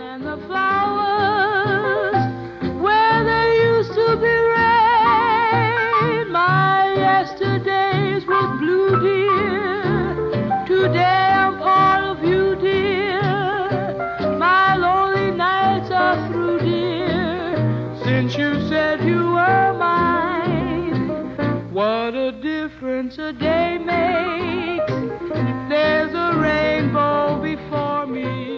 and the flowers where there used to be rain. My yesterdays was blue, dear. Today I'm part of you, dear. My lonely nights are through, dear, since you said you were mine. What a difference a day makes. There's a rainbow before me.